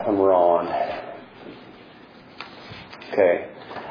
And we're on. Okay.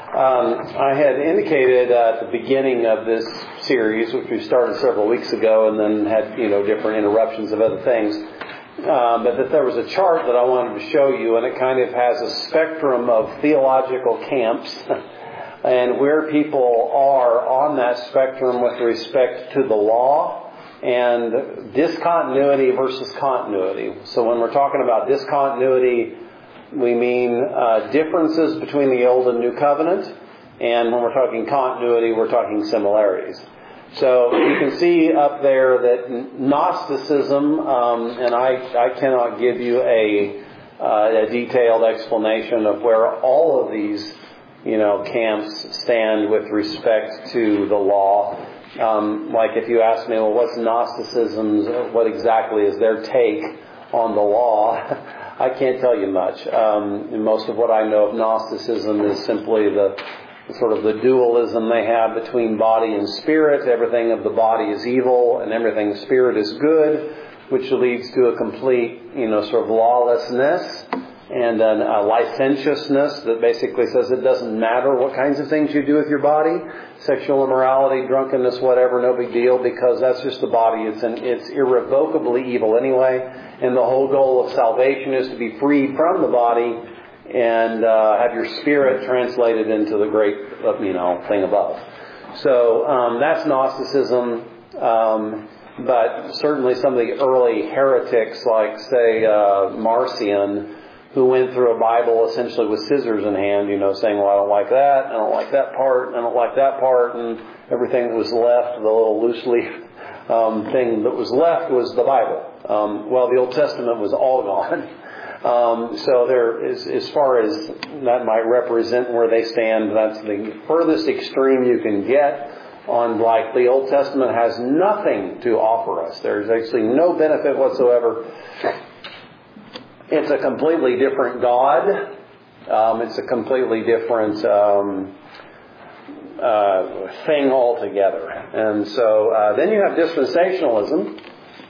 I had indicated at the beginning of this series, which we started several weeks ago and then had, different interruptions of other things, but that there was a chart that I wanted to show you, and it kind of has a spectrum of theological camps and where people are on that spectrum with respect to the law and discontinuity versus continuity. So when we're talking about discontinuity, we mean differences between the Old and New Covenant. And when we're talking continuity, we're talking similarities. So you can see up there that Gnosticism, and I cannot give you a detailed explanation of where all of these, camps stand with respect to the law. Like if you ask me, well, what's Gnosticism's, what exactly is their take on the law? I can't tell you much. Most of what I know of Gnosticism is simply the sort of the dualism they have between body and spirit. Everything of the body is evil and everything spirit is good, which leads to a complete, sort of lawlessness and a licentiousness that basically says it doesn't matter what kinds of things you do with your body. Sexual immorality, drunkenness, whatever, no big deal, because that's just the body. It's irrevocably evil anyway. And the whole goal of salvation is to be freed from the body and have your spirit translated into the great, thing above. So that's Gnosticism. But certainly some of the early heretics, like, say, Marcion, who went through a Bible essentially with scissors in hand, saying, well, I don't like that, I don't like that part, I don't like that part, and everything that was left, the little loose leaf thing that was left was the Bible. The Old Testament was all gone. So there is, as far as that might represent where they stand, that's the furthest extreme you can get on, like, the Old Testament has nothing to offer us. There's actually no benefit whatsoever. It's a completely different God. It's a completely different thing altogether. And so then you have dispensationalism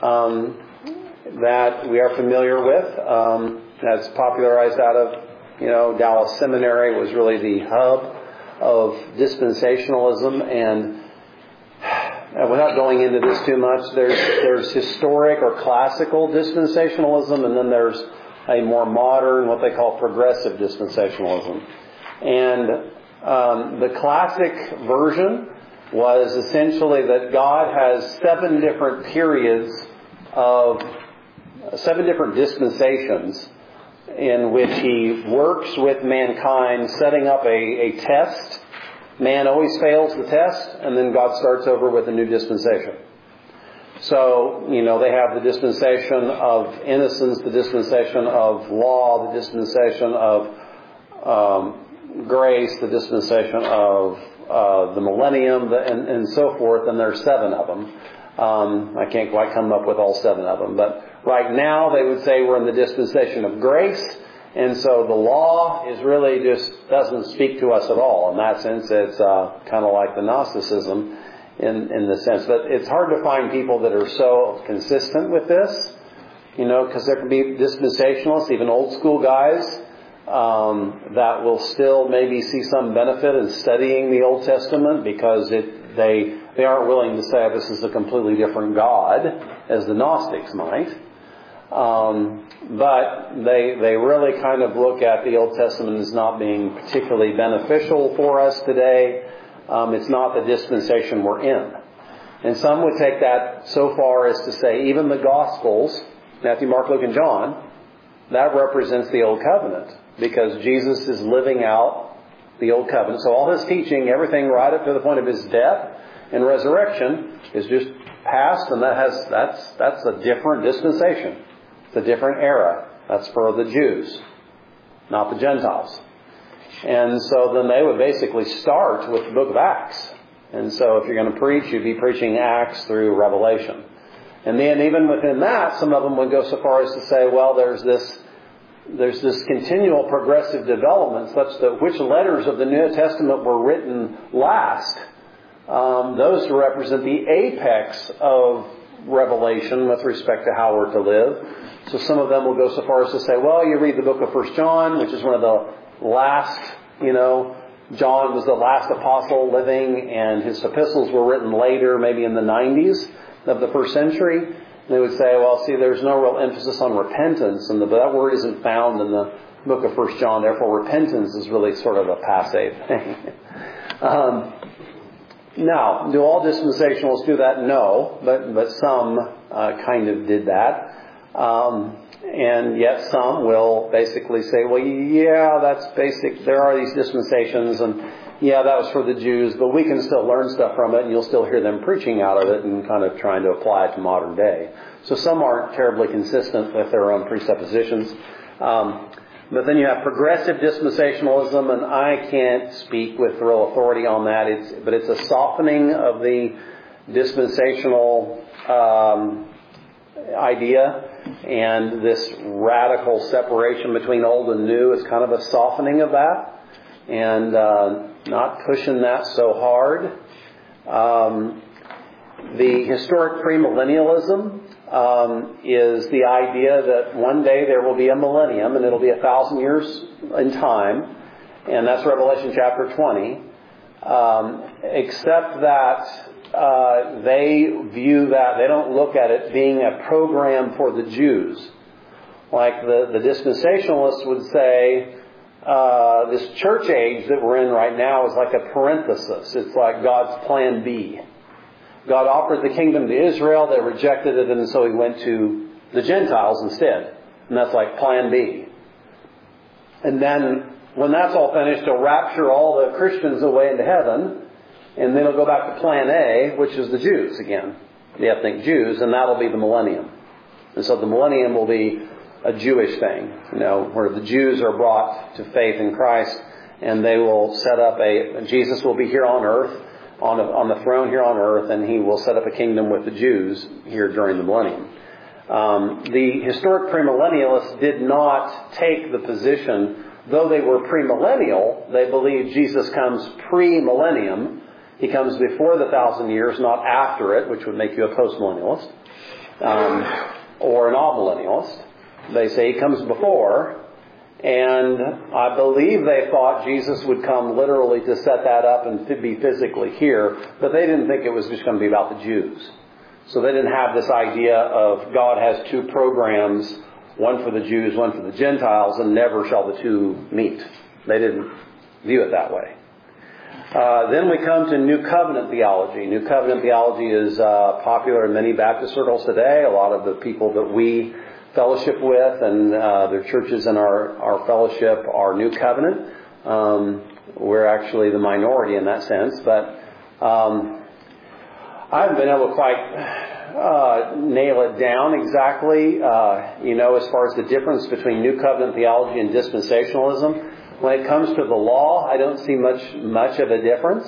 that we are familiar with. That's popularized out of, Dallas Seminary was really the hub of dispensationalism. And without going into this too much, there's historic or classical dispensationalism, and then there's a more modern, what they call progressive dispensationalism. And the classic version was essentially that God has 7 different periods of 7 different dispensations in which He works with mankind, setting up a test. Man always fails the test, and then God starts over with a new dispensation. So, they have the dispensation of innocence, the dispensation of law, the dispensation of grace, the dispensation of the millennium, and so forth, and there's 7 of them. I can't quite come up with all 7 of them, but right now they would say we're in the dispensation of grace, and so the law is really just doesn't speak to us at all. In that sense, it's kind of like the Gnosticism in the sense. But it's hard to find people that are so consistent with this, because there can be dispensationalists, even old school guys, that will still maybe see some benefit in studying the Old Testament because they aren't willing to say this is a completely different God, as the Gnostics might. But they really kind of look at the Old Testament as not being particularly beneficial for us today. It's not the dispensation we're in. And some would take that so far as to say even the Gospels, Matthew, Mark, Luke, and John, that represents the Old Covenant because Jesus is living out the Old Covenant. So all His teaching, everything right up to the point of His death and resurrection is just past, and that's a different dispensation. It's a different era. That's for the Jews, not the Gentiles. And so then they would basically start with the book of Acts. And so if you're going to preach, you'd be preaching Acts through Revelation. And then even within that, some of them would go so far as to say, well, there's this continual progressive development such that which letters of the New Testament were written last, those represent the apex of revelation with respect to how we're to live. So some of them will go so far as to say, well, you read the book of 1 John, which is one of the last, John was the last apostle living, and his epistles were written later, maybe in the 90s of the first century. And they would say, well, see, there's no real emphasis on repentance, and that word isn't found in the book of 1 John. Therefore, repentance is really sort of a passé thing. Now, do all dispensationalists do that? No, but some kind of did that. And yet some will basically say, well, yeah, that's basic. There are these dispensations, and yeah, that was for the Jews, but we can still learn stuff from it, and you'll still hear them preaching out of it and kind of trying to apply it to modern day. So some aren't terribly consistent with their own presuppositions. But then you have progressive dispensationalism, and I can't speak with real authority on that. But it's a softening of the dispensational idea, and this radical separation between old and new is kind of a softening of that, and not pushing that so hard. The historic premillennialism is the idea that one day there will be a millennium, and it'll be 1,000 years in time, and that's Revelation chapter 20. Except that they view that, they don't look at it being a program for the Jews. Like the dispensationalists would say, this church age that we're in right now is like a parenthesis. It's like God's plan B. God offered the kingdom to Israel, they rejected it, and so he went to the Gentiles instead. And that's like plan B. And then when that's all finished, he'll rapture all the Christians away into heaven, and then he'll go back to plan A, which is the Jews again, the ethnic Jews, and that'll be the millennium. And so the millennium will be a Jewish thing, where the Jews are brought to faith in Christ, and they will set up Jesus will be here on earth, on the throne here on earth, and he will set up a kingdom with the Jews here during the millennium. The historic premillennialists did not take the position, though they were premillennial, they believed Jesus comes pre-millennium. He comes before the 1,000 years, not after it, which would make you a postmillennialist, or an amillennialist. They say he comes before, and I believe they thought Jesus would come literally to set that up and to be physically here, but they didn't think it was just going to be about the Jews. So they didn't have this idea of God has two programs, one for the Jews, one for the Gentiles, and never shall the two meet. They didn't view it that way. Then we come to New Covenant theology. New Covenant theology is popular in many Baptist circles today. A lot of the people that we fellowship with and their churches in our fellowship are New Covenant. We're actually the minority in that sense, but I haven't been able to quite nail it down exactly, as far as the difference between New Covenant theology and dispensationalism. When it comes to the law, I don't see much of a difference.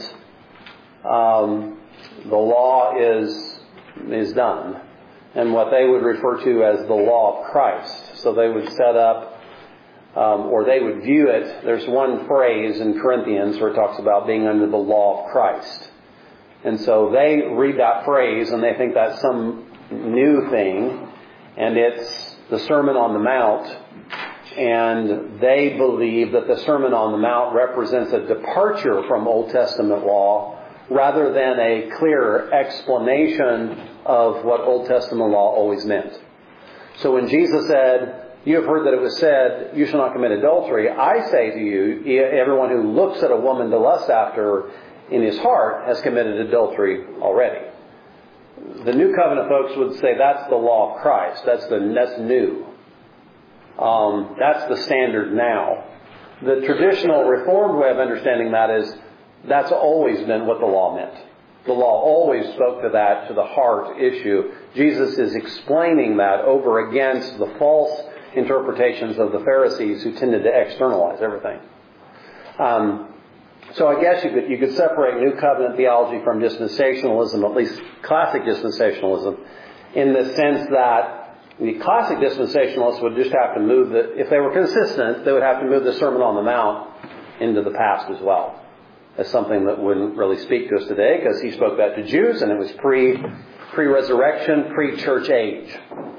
The law is done, and what they would refer to as the law of Christ. So they would set up, or they would view it. There's one phrase in Corinthians where it talks about being under the law of Christ. And so they read that phrase and they think that's some new thing, and it's the Sermon on the Mount. And they believe that the Sermon on the Mount represents a departure from Old Testament law rather than a clear explanation of what Old Testament law always meant. So when Jesus said, "You have heard that it was said, you shall not commit adultery," I say to you, everyone who looks at a woman to lust after her in his heart has committed adultery already. The New Covenant folks would say that's the law of Christ. That's new. That's the standard now. The traditional Reformed way of understanding that is that's always been what the law meant. The law always spoke to that, to the heart issue. Jesus is explaining that over against the false interpretations of the Pharisees who tended to externalize everything. So I guess you could separate New Covenant theology from dispensationalism, at least classic dispensationalism, in the sense that the classic dispensationalists would just have to move if they were consistent, they would have to move the Sermon on the Mount into the past as well. As something that wouldn't really speak to us today, because he spoke that to Jews and it was pre-resurrection, pre-church age.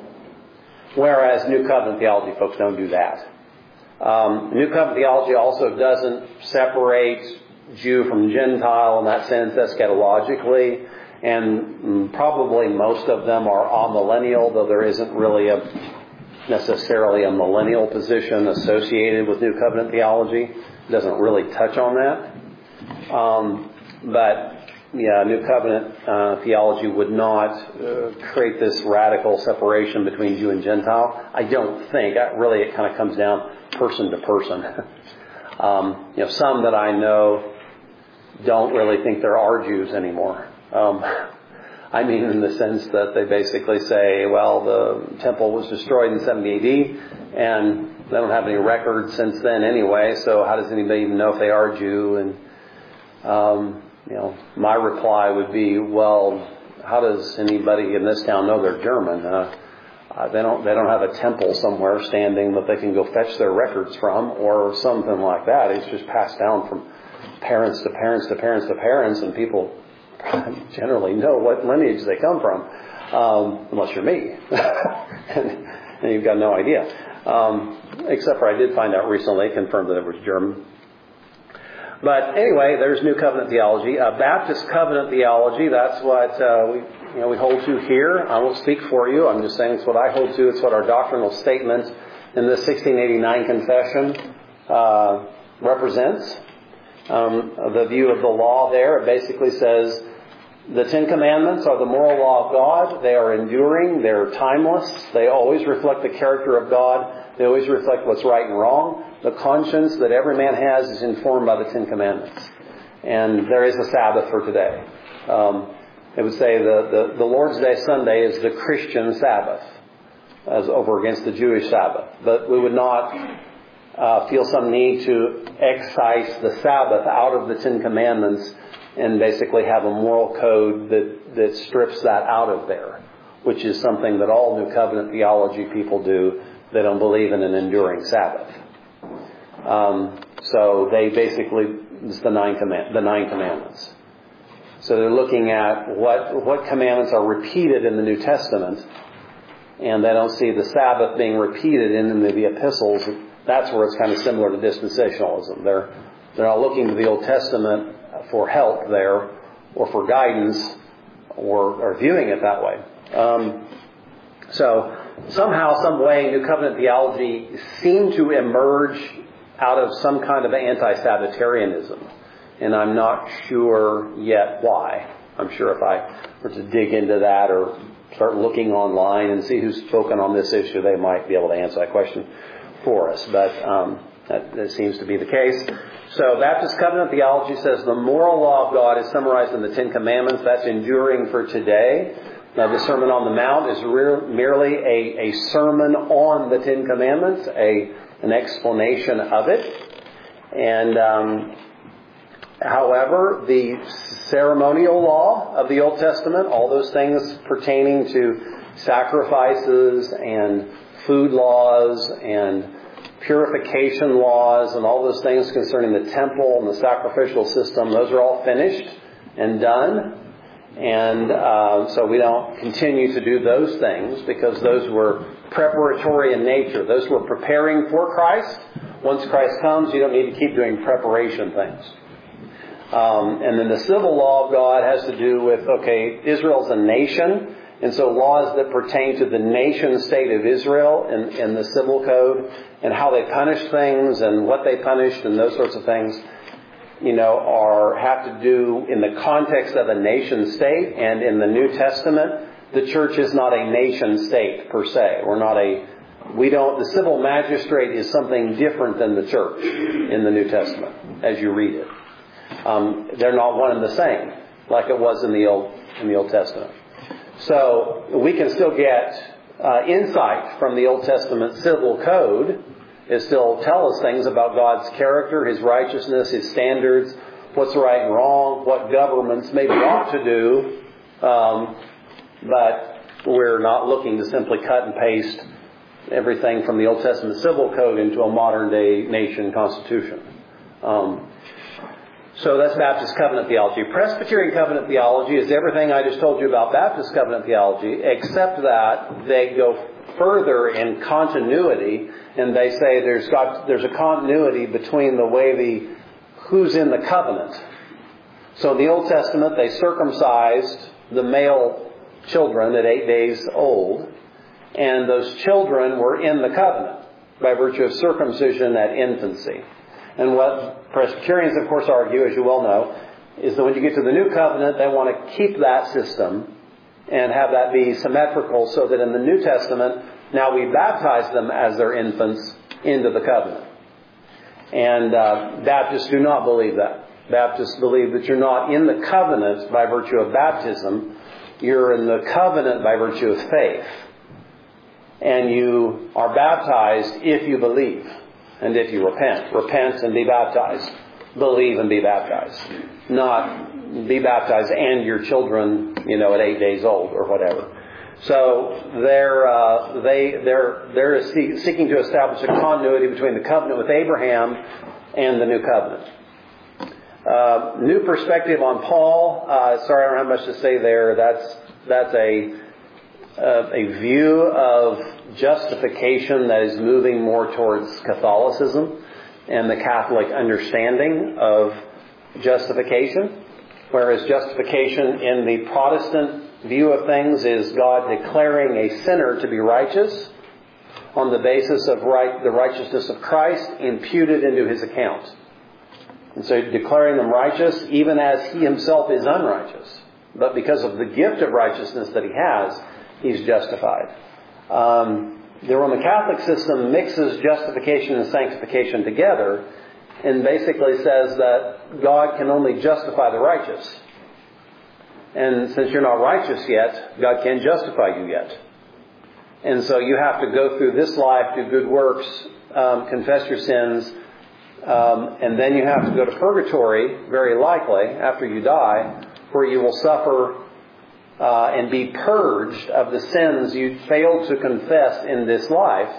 Whereas New Covenant theology folks don't do that. New Covenant theology also doesn't separate Jew from Gentile in that sense eschatologically. And probably most of them are amillennial, though there isn't really necessarily a millennial position associated with New Covenant theology. It doesn't really touch on that. But New Covenant theology would not create this radical separation between Jew and Gentile. I don't think. Really, it kind of comes down person to person. Some that I know don't really think there are Jews anymore. I mean in the sense that they basically say, well, the temple was destroyed in 70 AD, and they don't have any records since then anyway, so how does anybody even know if they are Jew? And, my reply would be, well, how does anybody in this town know they're German? They don't have a temple somewhere standing that they can go fetch their records from or something like that. It's just passed down from parents to parents to parents to parents, and people generally know what lineage they come from, unless you're me, and you've got no idea. Except for I did find out recently, confirmed that it was German. But anyway, there's New Covenant theology. Baptist Covenant theology, that's what we hold to here. I won't speak for you. I'm just saying it's what I hold to. It's what our doctrinal statement in the 1689 confession represents. The view of the law there, it basically says the Ten Commandments are the moral law of God. They are enduring. They're timeless. They always reflect the character of God. They always reflect what's right and wrong. The conscience that every man has is informed by the Ten Commandments. And there is a Sabbath for today. It would say the Lord's Day Sunday is the Christian Sabbath as over against the Jewish Sabbath. But we would not feel some need to excise the Sabbath out of the Ten Commandments and basically have a moral code that strips that out of there, which is something that all New Covenant theology people do. They don't believe in an enduring Sabbath. So they basically, it's the nine commandments. So they're looking at what commandments are repeated in the New Testament, and they don't see the Sabbath being repeated in the epistles. That's where it's kind of similar to dispensationalism. They're not looking to the Old Testament for help there, or for guidance, or viewing it that way. So somehow, some way, New Covenant theology seemed to emerge out of some kind of anti-Sabbatarianism. And I'm not sure yet why. I'm sure if I were to dig into that or start looking online and see who's spoken on this issue, they might be able to answer that question for us. But that seems to be the case. So Baptist Covenant theology says the moral law of God is summarized in the Ten Commandments. That's enduring for today. Now, the Sermon on the Mount is merely a sermon on the Ten Commandments, an explanation of it. And however, the ceremonial law of the Old Testament, all those things pertaining to sacrifices and food laws and purification laws and all those things concerning the temple and the sacrificial system, those are all finished and done. And so we don't continue to do those things because those were preparatory in nature. Those were preparing for Christ. Once Christ comes, you don't need to keep doing preparation things. And then the civil law of God has to do with, Israel's a nation. And so laws that pertain to the nation state of Israel in the civil code and how they punish things and what they punished and those sorts of things, have to do in the context of a nation state. And in the New Testament, the church is not a nation state per se. The civil magistrate is something different than the church in the New Testament as you read it. They're not one and the same like it was in the Old Testament. So we can still get insight from the Old Testament civil code. It still tells us things about God's character, His righteousness, His standards, what's right and wrong, what governments maybe ought to do. But we're not looking to simply cut and paste everything from the Old Testament civil code into a modern day nation constitution. So that's Baptist covenant theology. Presbyterian covenant theology is everything I just told you about Baptist covenant theology, except that they go further in continuity, and they say there's a continuity between the way who's in the covenant. So in the Old Testament, they circumcised the male children at 8 days old, and those children were in the covenant by virtue of circumcision at infancy. And what Presbyterians, of course, argue, as you well know, is that when you get to the New Covenant, they want to keep that system and have that be symmetrical so that in the New Testament, now we baptize them as their infants into the covenant. And Baptists do not believe that. Baptists believe that you're not in the covenant by virtue of baptism. You're in the covenant by virtue of faith. And you are baptized if you believe. And if you repent. Repent and be baptized. Believe and be baptized. Not be baptized and your children, at 8 days old or whatever. So they're seeking to establish a continuity between the covenant with Abraham and the new covenant. New perspective on Paul. Sorry, I don't have much to say there. That's a view of justification that is moving more towards Catholicism and the Catholic understanding of justification, whereas justification in the Protestant view of things is God declaring a sinner to be righteous on the basis of the righteousness of Christ imputed into his account. And so declaring them righteous even as he himself is unrighteous. But because of the gift of righteousness that he has, he's justified. The Roman Catholic system mixes justification and sanctification together and basically says that God can only justify the righteous. And since you're not righteous yet, God can't justify you yet. And so you have to go through this life, do good works, confess your sins, and then you have to go to purgatory, very likely, after you die, where you will suffer and be purged of the sins you failed to confess in this life,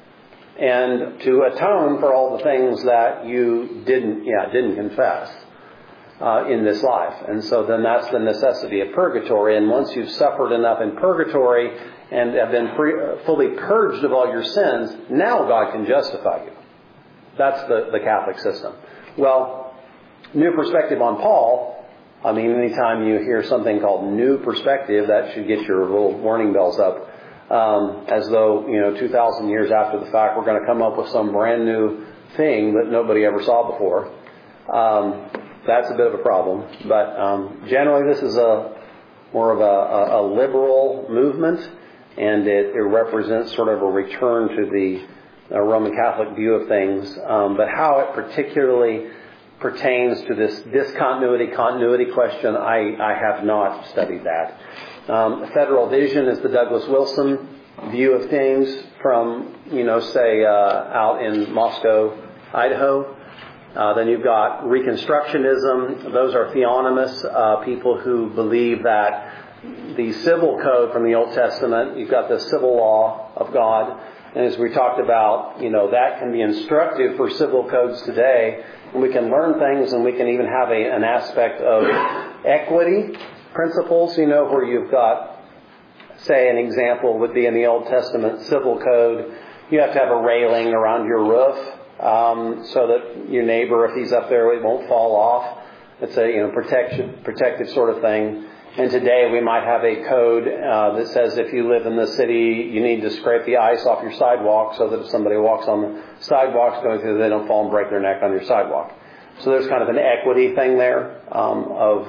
and to atone for all the things that you didn't confess in this life. And so then that's the necessity of purgatory. And once you've suffered enough in purgatory and have been fully purged of all your sins, now God can justify you. That's the Catholic system. Well, new perspective on Paul. I mean, anytime you hear something called new perspective, that should get your little warning bells up. As though, 2,000 years after the fact, we're going to come up with some brand new thing that nobody ever saw before. That's a bit of a problem. But generally, this is more of a liberal movement, and it represents sort of a return to the Roman Catholic view of things. But how it particularly pertains to this discontinuity question, I have not studied that. Federal vision is the Douglas Wilson view of things from, say, out in Moscow, Idaho. Then you've got Reconstructionism. Those are theonomists, people who believe that the civil code from the Old Testament, you've got the civil law of God. And as we talked about, that can be instructive for civil codes today. And we can learn things, and we can even have an aspect of equity principles, where you've got, say, an example would be in the Old Testament civil code. You have to have a railing around your roof so that your neighbor, if he's up there, it won't fall off. It's a protected sort of thing. And today we might have a code that says if you live in the city, you need to scrape the ice off your sidewalk so that if somebody walks on the sidewalks going through, they don't fall and break their neck on your sidewalk. So there's kind of an equity thing there of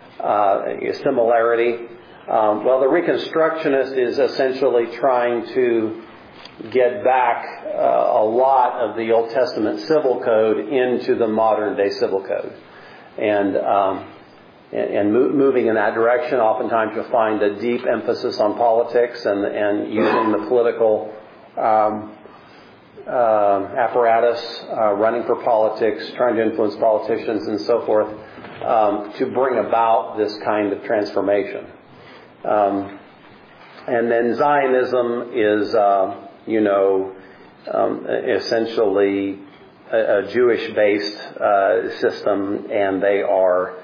similarity. Well, the Reconstructionist is essentially trying to get back a lot of the Old Testament civil code into the modern day civil code. And moving in that direction, oftentimes you'll find a deep emphasis on politics and using the political apparatus, running for politics, trying to influence politicians and so forth, to bring about this kind of transformation. And then Zionism is, essentially a Jewish-based system, and they are,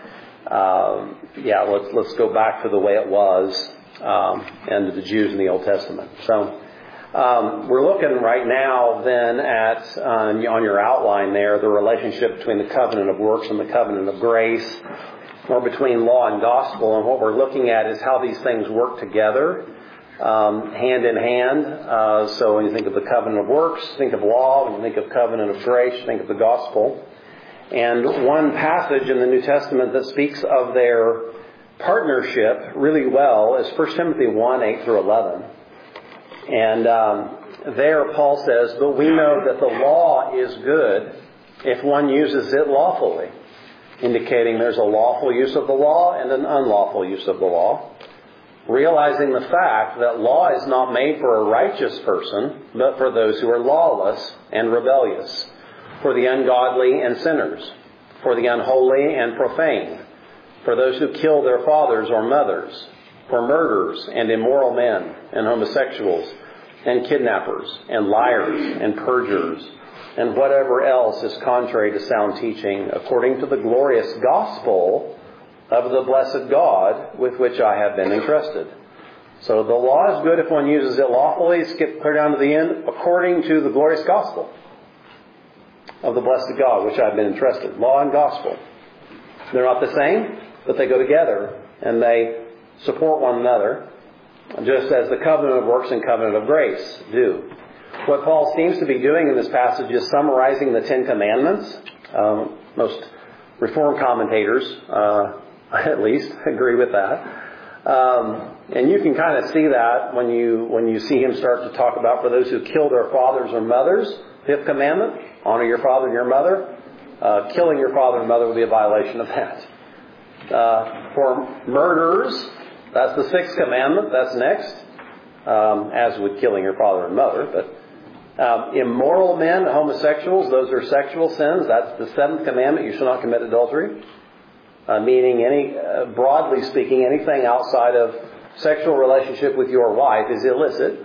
let's go back to the way it was, and to the Jews in the Old Testament. So we're looking right now then at, on your outline there, the relationship between the covenant of works and the covenant of grace, or between law and gospel. And what we're looking at is how these things work together, hand in hand. So when you think of the covenant of works, think of law. When you think of covenant of grace, think of the gospel. And one passage in the New Testament that speaks of their partnership really well is 1 Timothy 1, 8 through 11. And there Paul says, "But we know that the law is good if one uses it lawfully," indicating there's a lawful use of the law and an unlawful use of the law, realizing the fact that law is not made for a righteous person, but for those who are lawless and rebellious, for the ungodly and sinners, for the unholy and profane, for those who kill their fathers or mothers, for murderers and immoral men and homosexuals and kidnappers and liars and perjurers and whatever else is contrary to sound teaching, according to the glorious gospel of the blessed God with which I have been entrusted. So the law is good if one uses it lawfully. Skip clear down to the end. According to the glorious gospel of the blessed God which I have been entrusted. Law and gospel. They're not the same, but they go together and they support one another, just as the covenant of works and covenant of grace do. What Paul seems to be doing in this passage is summarizing the Ten Commandments. Most Reformed commentators, at least, agree with that. And you can kind of see that when you see him start to talk about, for those who kill their fathers or mothers, fifth commandment, honor your father and your mother. Killing your father and mother would be a violation of that. For murderers, that's the sixth commandment. That's next, as with killing your father and mother. But immoral men, homosexuals, those are sexual sins. That's the seventh commandment. You shall not commit adultery. Meaning, broadly speaking, anything outside of sexual relationship with your wife is illicit.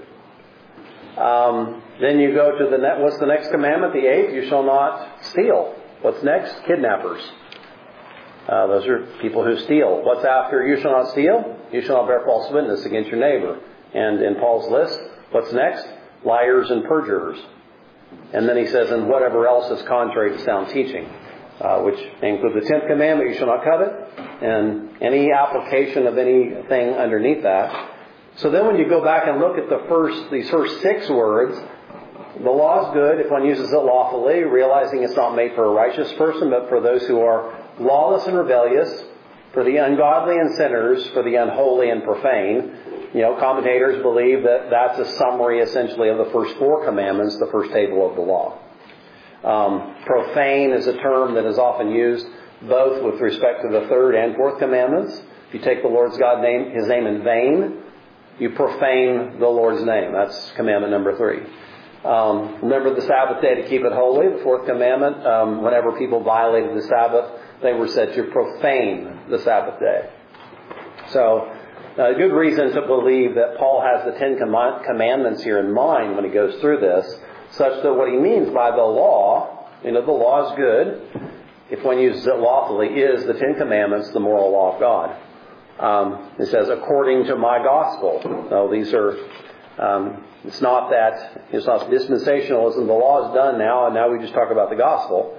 Then you go to what's the next commandment? The eighth, you shall not steal. What's next? Kidnappers. Those are people who steal. What's after you shall not steal? You shall not bear false witness against your neighbor. And in Paul's list, what's next? Liars and perjurers. And then he says, and whatever else is contrary to sound teaching, which includes the 10th commandment, you shall not covet, and any application of anything underneath that. So then when you go back and look at these first 6 words, the law is good if one uses it lawfully, realizing it's not made for a righteous person, but for those who are lawless and rebellious, for the ungodly and sinners, for the unholy and profane. Commentators believe that that's a summary essentially of the first 4 commandments, the first table of the law. Profane is a term that is often used both with respect to the 3rd and 4th commandments. If you take the Lord's God His name in vain, you profane the Lord's name. That's commandment number 3. Remember the Sabbath day to keep it holy, the 4th commandment. Whenever people violated the Sabbath, they were said to profane the Sabbath day. So, a good reason to believe that Paul has the 10 commandments here in mind when he goes through this, such that what he means by the law, the law is good, if one uses it lawfully, is the 10 commandments, the moral law of God. It says, according to my gospel. So these are, it's not dispensationalism. The law is done now, and now we just talk about the gospel.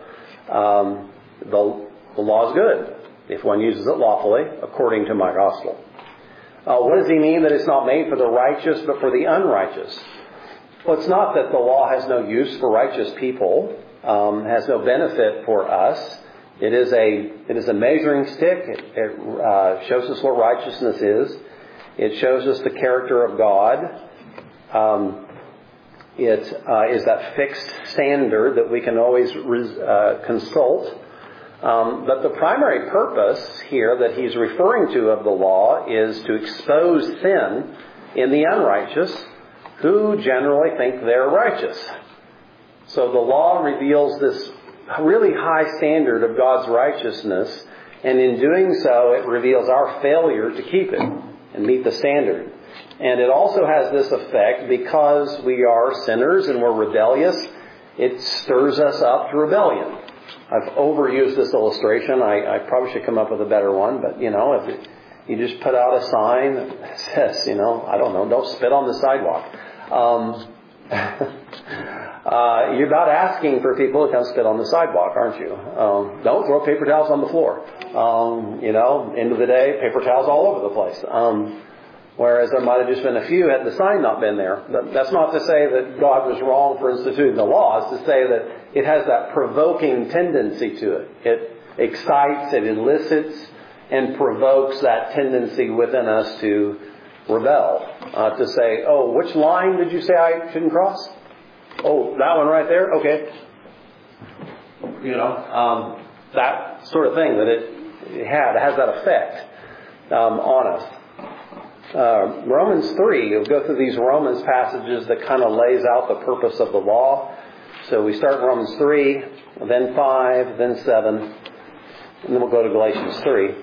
The law is good if one uses it lawfully, according to my gospel. What does he mean that it's not made for the righteous, but for the unrighteous? Well, it's not that the law has no use for righteous people, has no benefit for us. It is a measuring stick. It shows us what righteousness is. It shows us the character of God. It is that fixed standard that we can always consult. But the primary purpose here that he's referring to of the law is to expose sin in the unrighteous, who generally think they're righteous. So the law reveals this really high standard of God's righteousness, and in doing so, it reveals our failure to keep it and meet the standard. And it also has this effect because we are sinners and we're rebellious. it stirs us up to rebellion. I've overused this illustration. I probably should come up with a better one, but if you just put out a sign that says, I don't know, don't spit on the sidewalk. You're not asking for people to come spit on the sidewalk, aren't you? Don't throw paper towels on the floor. End of the day, paper towels all over the place. Whereas there might have just been a few had the sign not been there. But that's not to say that God was wrong for instituting the law. It's to say that it has that provoking tendency to it. It excites, it elicits, and provokes that tendency within us to rebel. To say, oh, which line did you say I shouldn't cross? Oh, that one right there? Okay. That sort of thing that it has that effect on us. Romans 3, we'll go through these Romans passages that kind of lays out the purpose of the law. So we start in Romans 3, then 5, then 7, and then we'll go to Galatians 3.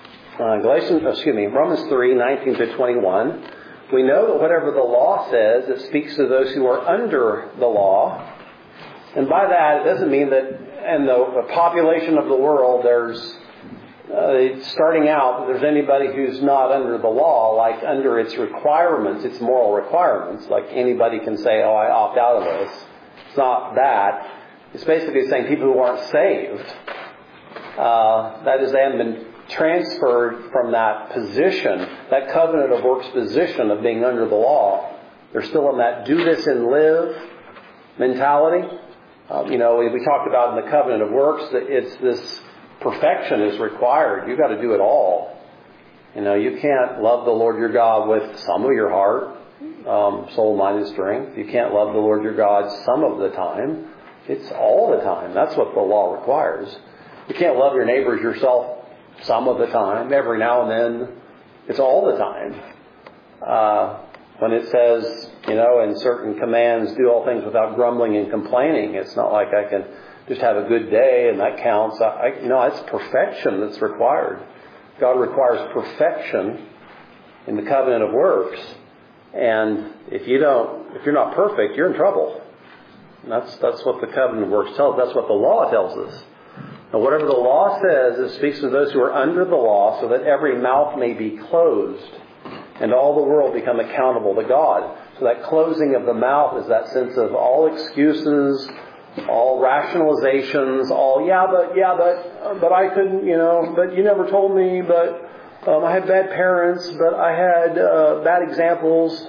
Romans 3, 19 to 21. We know that whatever the law says, it speaks to those who are under the law. And by that, it doesn't mean that in the population of the world, there's starting out, there's anybody who's not under the law, like under its requirements, its moral requirements. Like anybody can say, oh, I opt out of this. It's not that. It's basically saying people who aren't saved. That is, they haven't been transferred from that position, that covenant of works position of being under the law. They're still in that do this and live mentality. We talked about in the covenant of works that it's this perfection is required. You've got to do it all. You can't love the Lord your God with some of your heart, soul, mind, and strength. You can't love the Lord your God some of the time. It's all the time. That's what the law requires. You can't love your neighbors yourself some of the time, every now and then. It's all the time. When it says, in certain commands, do all things without grumbling and complaining, it's not like I can just have a good day and that counts. It's perfection that's required. God requires perfection in the covenant of works. And if you're not perfect, you're in trouble. And that's what the covenant of works tells us. That's what the law tells us. Now, whatever the law says, it speaks to those who are under the law, so that every mouth may be closed and all the world become accountable to God. So that closing of the mouth is that sense of all excuses, all rationalizations, all, but I couldn't, but you never told me, but I had bad parents, but I had bad examples.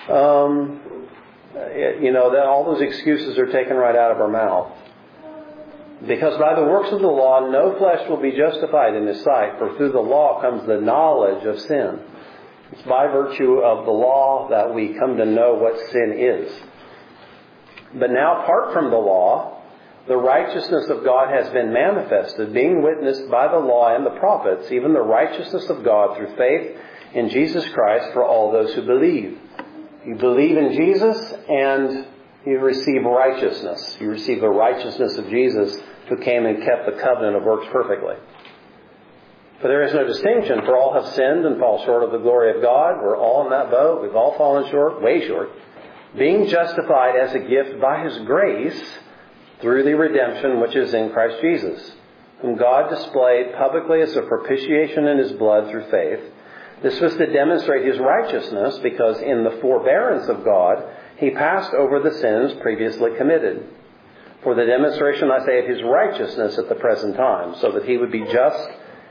That all those excuses are taken right out of our mouth. Because by the works of the law, no flesh will be justified in His sight, for through the law comes the knowledge of sin. It's by virtue of the law that we come to know what sin is. But now, apart from the law, the righteousness of God has been manifested, being witnessed by the law and the prophets, even the righteousness of God through faith in Jesus Christ for all those who believe. You believe in Jesus and you receive righteousness. You receive the righteousness of Jesus, who came and kept the covenant of works perfectly. For there is no distinction, for all have sinned and fall short of the glory of God. We're all in that boat. We've all fallen short, way short. Being justified as a gift by His grace through the redemption which is in Christ Jesus, whom God displayed publicly as a propitiation in His blood through faith. This was to demonstrate His righteousness, because in the forbearance of God, He passed over the sins previously committed. For the demonstration, I say, of His righteousness at the present time, so that He would be just,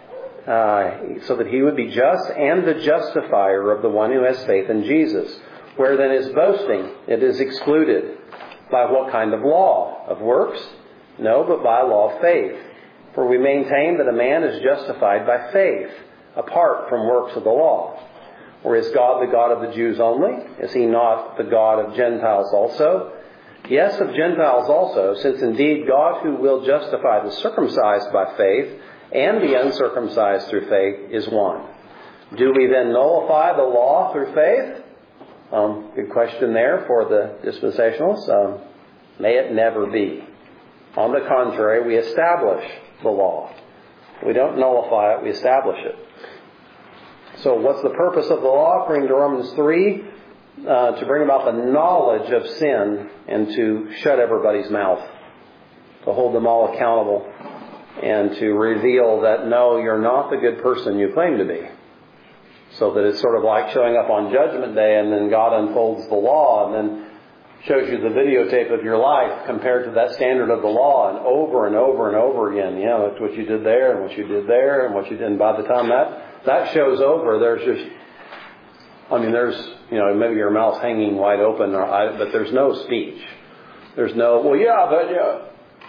and the justifier of the one who has faith in Jesus. Where then is boasting? It is excluded. By what kind of law? Of works? No, but by law of faith. For we maintain that a man is justified by faith, apart from works of the law. Or is God the God of the Jews only? Is He not the God of Gentiles also? Yes, of Gentiles also, since indeed God, who will justify the circumcised by faith and the uncircumcised through faith, is one. Do we then nullify the law through faith? Good question there for the dispensationalists. May it never be. On the contrary, we establish the law. We don't nullify it, we establish it. So what's the purpose of the law? According to Romans 3, to bring about the knowledge of sin and to shut everybody's mouth, to hold them all accountable, and to reveal that, no, you're not the good person you claim to be. So that it's sort of like showing up on Judgment Day and then God unfolds the law and then shows you the videotape of your life compared to that standard of the law, and over and over and over again. You know, that's what you did there and what you did there and what you did. And by the time that show's over, there's just, there's, maybe your mouth's hanging wide open, but there's no speech. There's no, well, yeah, but yeah.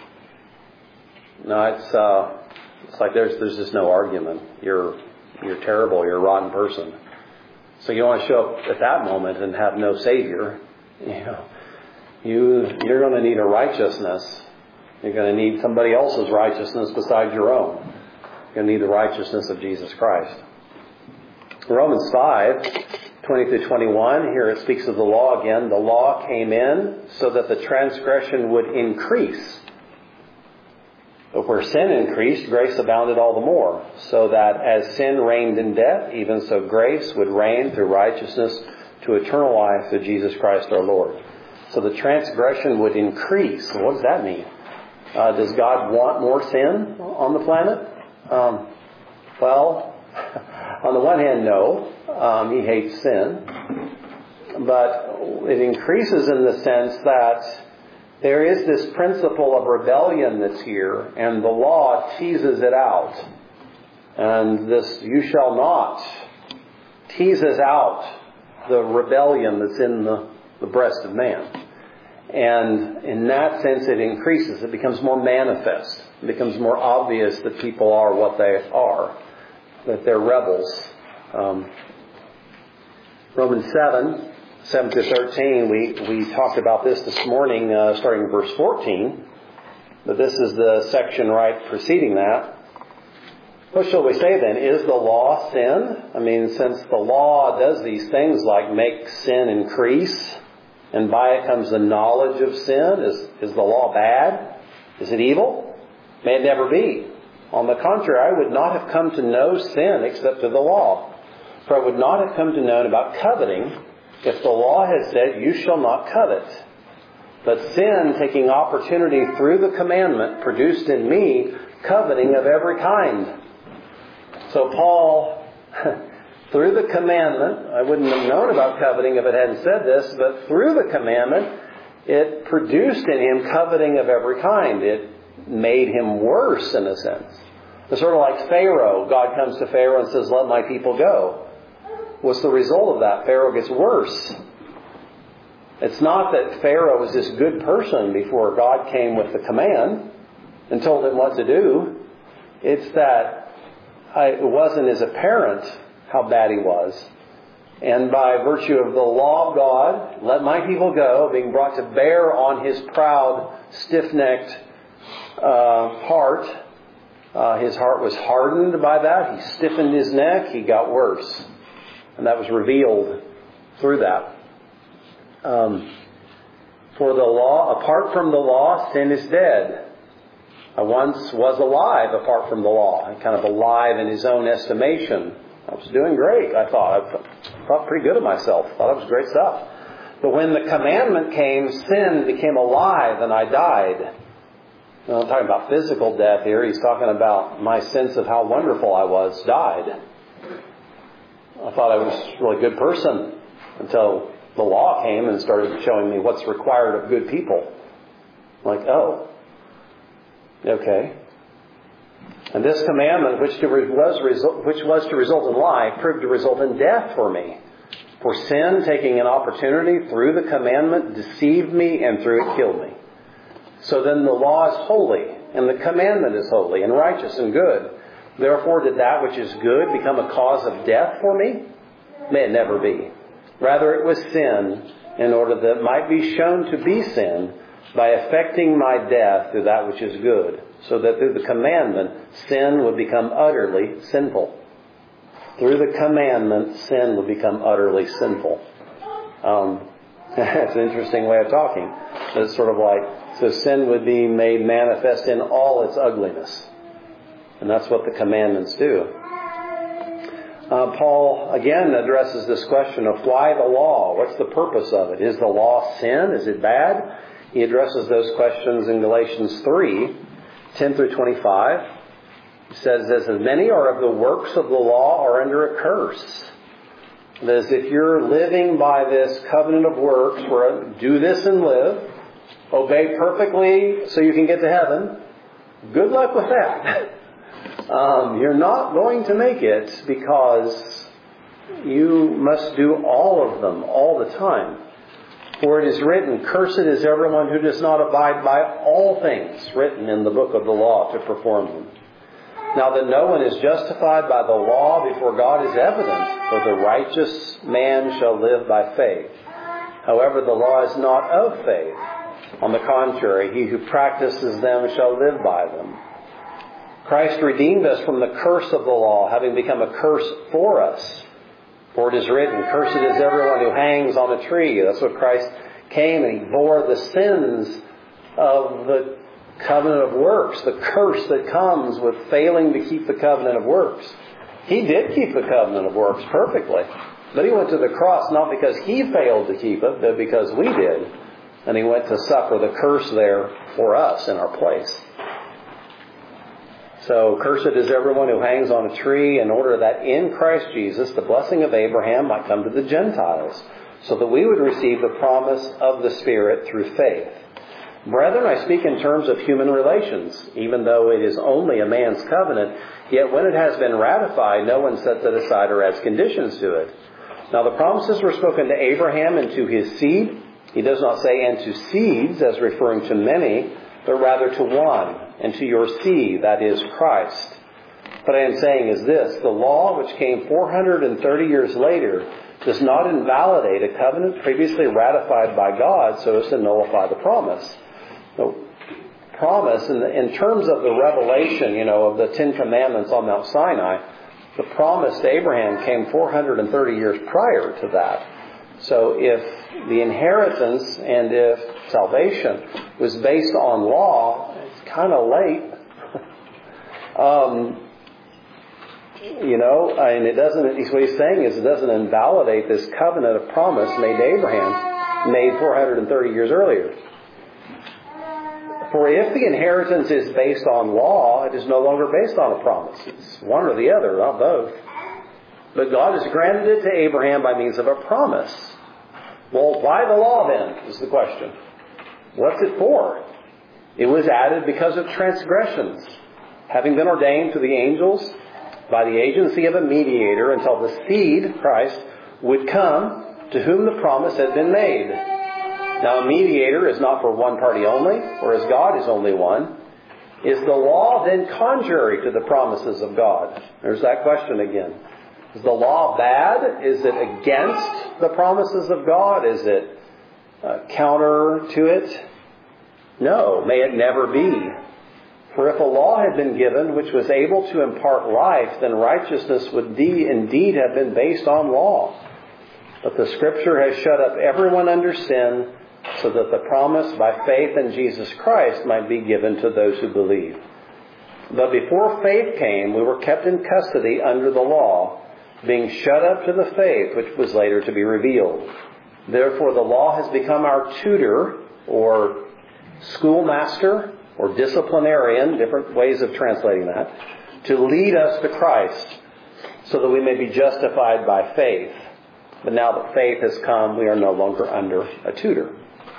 No, it's like there's just no argument. You're terrible. You're a rotten person. So you want to show up at that moment and have no Savior. You're going to need a righteousness. You're going to need somebody else's righteousness besides your own. You're going to need the righteousness of Jesus Christ. Romans 5:20-21, here it speaks of the law again. The law came in so that the transgression would increase. But where sin increased, grace abounded all the more, so that as sin reigned in death, even so grace would reign through righteousness to eternal life through Jesus Christ our Lord. So the transgression would increase. What does that mean? Does God want more sin on the planet? Well, on the one hand, no. He hates sin. But it increases in the sense that there is this principle of rebellion that's here, and the law teases it out. And this "you shall not" teases out the rebellion that's in the breast of man. And in that sense it increases. It becomes more manifest. It becomes more obvious that people are what they are. That they're rebels. Romans 7:7-13, we talked about this morning, starting in verse 14. But this is the section right preceding that. What shall we say then? Is the law sin? Since the law does these things like make sin increase, and by it comes the knowledge of sin, is the law bad? Is it evil? May it never be. On the contrary, I would not have come to know sin except through the law. For I would not have come to know about coveting if the law had said, you shall not covet. But sin, taking opportunity through the commandment, produced in me coveting of every kind. So Paul, through the commandment, I wouldn't have known about coveting if it hadn't said this, but through the commandment, it produced in him coveting of every kind. It made him worse in a sense. It's sort of like Pharaoh. God comes to Pharaoh and says, let my people go. What's the result of that? Pharaoh gets worse. It's not that Pharaoh was this good person before God came with the command and told him what to do. It's that it wasn't as apparent how bad he was. And by virtue of the law of God, let my people go, being brought to bear on his proud, stiff-necked heart. His heart was hardened by that. He stiffened his neck. He got worse. And that was revealed through that. For the law, apart from the law, sin is dead. I once was alive apart from the law. Kind of alive in his own estimation. I was doing great, I thought. I thought pretty good of myself. I thought it was great stuff. But when the commandment came, sin became alive and I died. I'm not talking about physical death here. He's talking about my sense of how wonderful I was died. I thought I was a really good person until the law came and started showing me what's required of good people. I'm like, oh, okay. And this commandment, which was to result in life, proved to result in death for me. For sin, taking an opportunity through the commandment, deceived me, and through it killed me. So then the law is holy, and the commandment is holy, and righteous, and good. Therefore did that which is good become a cause of death for me? May it never be. Rather it was sin, in order that it might be shown to be sin, by effecting my death through that which is good, so that through the commandment sin would become utterly sinful. Through the commandment, sin would become utterly sinful. That's an interesting way of talking. It's sort of like, so sin would be made manifest in all its ugliness. And that's what the commandments do. Paul again addresses this question of why the law? What's the purpose of it? Is the law sin? Is it bad? He addresses those questions in Galatians 3, 10 through 25. He says, as many are of the works of the law are under a curse. That is, if you're living by this covenant of works, where do this and live, obey perfectly so you can get to heaven, good luck with that. You're not going to make it, because you must do all of them all the time. For it is written, cursed is everyone who does not abide by all things written in the book of the law to perform them. Now that no one is justified by the law before God is evident, for the righteous man shall live by faith. However, the law is not of faith. On the contrary, he who practices them shall live by them. Christ redeemed us from the curse of the law, having become a curse for us. For it is written, cursed is everyone who hangs on a tree. That's what Christ came, and He bore the sins of the covenant of works, the curse that comes with failing to keep the covenant of works. He did keep the covenant of works perfectly, but He went to the cross not because He failed to keep it, but because we did. And He went to suffer the curse there for us in our place. So, cursed is everyone who hangs on a tree, in order that in Christ Jesus the blessing of Abraham might come to the Gentiles, so that we would receive the promise of the Spirit through faith. Brethren, I speak in terms of human relations. Even though it is only a man's covenant, yet when it has been ratified, no one sets it aside or adds conditions to it. Now the promises were spoken to Abraham and to his seed. He does not say, and to seeds, as referring to many, but rather to one, and to your seed, that is Christ. What I am saying is this: the law, which came 430 years later, does not invalidate a covenant previously ratified by God so as to nullify the promise. The promise, in terms of the revelation, of the Ten Commandments on Mount Sinai, the promise to Abraham came 430 years prior to that. So if the inheritance and if salvation was based on law, it's kind of late. And it doesn't, what he's saying is it doesn't invalidate this covenant of promise made to Abraham, made 430 years earlier. For if the inheritance is based on law, it is no longer based on a promise. It's one or the other, not both. But God has granted it to Abraham by means of a promise. Well, why the law then, is the question. What's it for? It was added because of transgressions, having been ordained to the angels by the agency of a mediator until the seed, Christ, would come, to whom the promise had been made. Now a mediator is not for one party only, whereas God is only one. Is the law then contrary to the promises of God? There's that question again. Is the law bad? Is it against the promises of God? Is it counter to it? No, may it never be. For if a law had been given which was able to impart life, then righteousness would indeed have been based on law. But the Scripture has shut up everyone under sin, so that the promise by faith in Jesus Christ might be given to those who believe. But before faith came, we were kept in custody under the law, being shut up to the faith which was later to be revealed. Therefore the law has become our tutor, or schoolmaster, or disciplinarian, different ways of translating that, to lead us to Christ, so that we may be justified by faith. But now that faith has come, we are no longer under a tutor.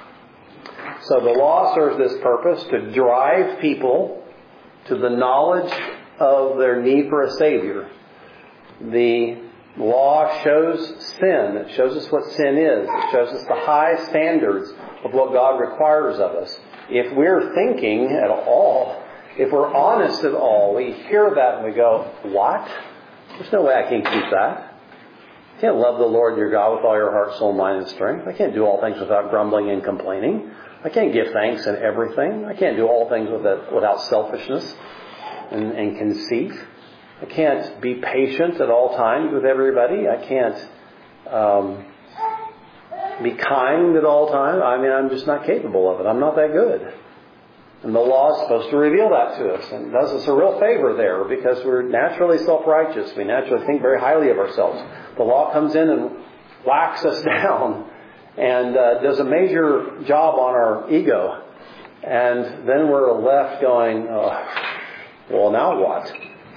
So the law serves this purpose, to drive people to the knowledge of their need for a Savior. The law shows sin. It shows us what sin is. It shows us the high standards of what God requires of us. If we're thinking at all, if we're honest at all, we hear that and we go, what? There's no way I can keep that. I can't love the Lord your God with all your heart, soul, mind, and strength. I can't do all things without grumbling and complaining. I can't give thanks in everything. I can't do all things without selfishness and conceit. I can't be patient at all times with everybody. I can't be kind at all times. I'm just not capable of it. I'm not that good. And the law is supposed to reveal that to us. And it does us a real favor there because we're naturally self-righteous. We naturally think very highly of ourselves. The law comes in and whacks us down and does a major job on our ego. And then we're left going, well, now what?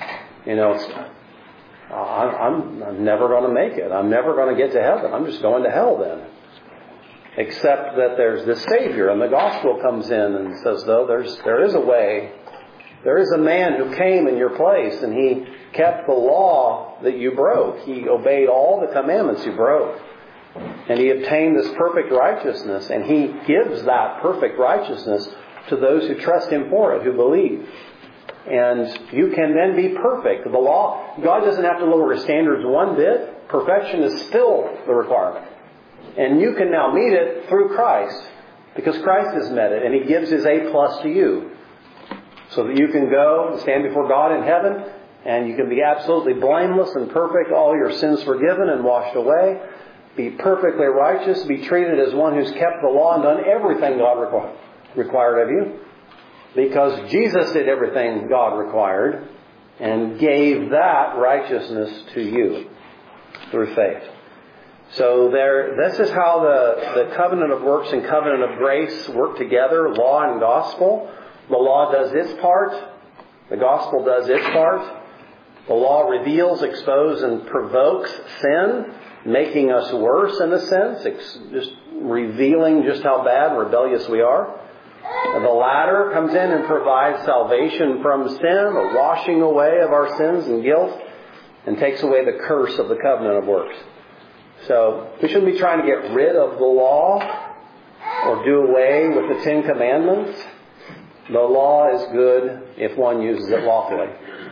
I'm never going to make it. I'm never going to get to heaven. I'm just going to hell then. Except that there's this Savior, and the gospel comes in and says, though, there is a way. There is a man who came in your place, and he kept the law that you broke. He obeyed all the commandments you broke. And he obtained this perfect righteousness, and he gives that perfect righteousness to those who trust him for it, who believe. And you can then be perfect. The law, God doesn't have to lower his standards one bit. Perfection is still the requirement. And you can now meet it through Christ, because Christ has met it, and he gives his A+ to you. So that you can go and stand before God in heaven, and you can be absolutely blameless and perfect, all your sins forgiven and washed away, be perfectly righteous, be treated as one who's kept the law and done everything God required of you. Because Jesus did everything God required and gave that righteousness to you through faith. So this is how the covenant of works and covenant of grace work together, law and gospel. The law does its part. The gospel does its part. The law reveals, exposes, and provokes sin, making us worse in a sense, just revealing just how bad and rebellious we are. The latter comes in and provides salvation from sin, a washing away of our sins and guilt, and takes away the curse of the covenant of works. So we shouldn't be trying to get rid of the law or do away with the 10 Commandments. The law is good if one uses it lawfully.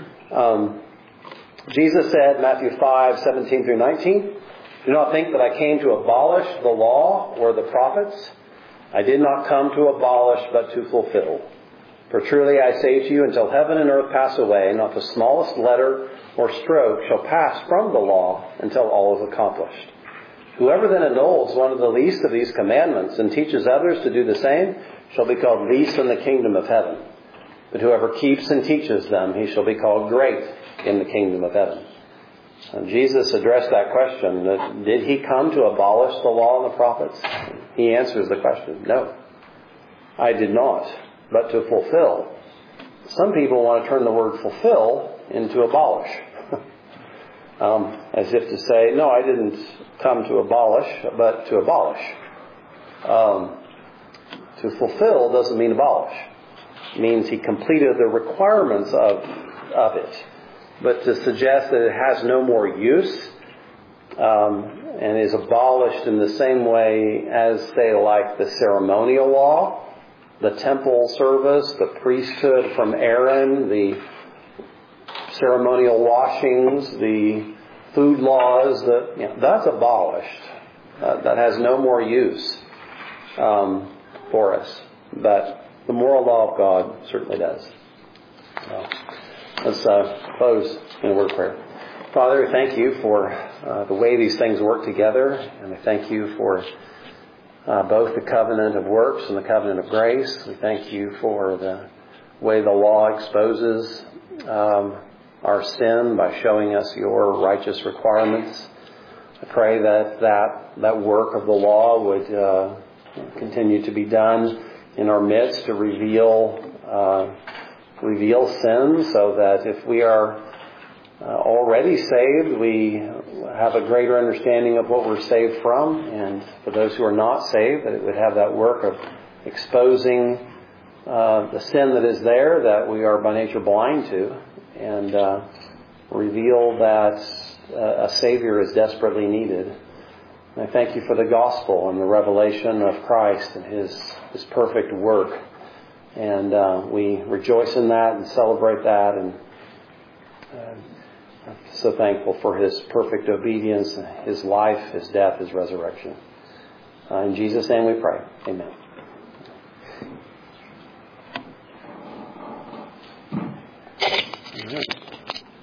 Jesus said, Matthew 5:17-19, "Do not think that I came to abolish the law or the prophets. I did not come to abolish, but to fulfill. For truly I say to you, until heaven and earth pass away, not the smallest letter or stroke shall pass from the law until all is accomplished. Whoever then annuls one of the least of these commandments and teaches others to do the same shall be called least in the kingdom of heaven. But whoever keeps and teaches them, he shall be called great in the kingdom of heaven." And Jesus addressed that question. Did he come to abolish the law and the prophets? He answers the question, no, I did not, but to fulfill. Some people want to turn the word fulfill into abolish. As if to say, no, I didn't come to abolish, but to abolish. To fulfill doesn't mean abolish. It means he completed the requirements of it. But to suggest that it has no more use and is abolished in the same way as, say, like the ceremonial law, the temple service, the priesthood from Aaron, the ceremonial washings, the food laws, that's abolished. That has no more use for us. But the moral law of God certainly does. Let's close in a word of prayer. Father, we thank you for the way these things work together. And we thank you for both the covenant of works and the covenant of grace. We thank you for the way the law exposes our sin by showing us your righteous requirements. I pray that work of the law would continue to be done in our midst to reveal sin, so that if we are already saved, we have a greater understanding of what we're saved from, and for those who are not saved, that it would have that work of exposing the sin that is there that we are by nature blind to, and reveal that a Savior is desperately needed. And I thank you for the gospel and the revelation of Christ and His perfect work. And we rejoice in that and celebrate that, and I'm so thankful for His perfect obedience, His life, His death, His resurrection. In Jesus' name we pray. Amen.